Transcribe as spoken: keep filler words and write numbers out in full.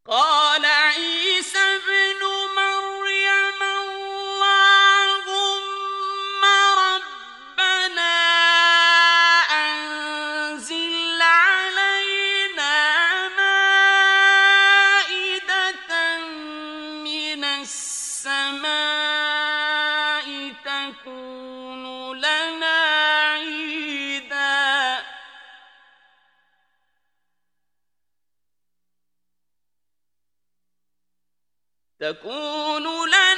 قال عيسى ابن مريم اللهم ربنا أنزل علينا مائدة من السماء تكون لنا عيدا تكون لنا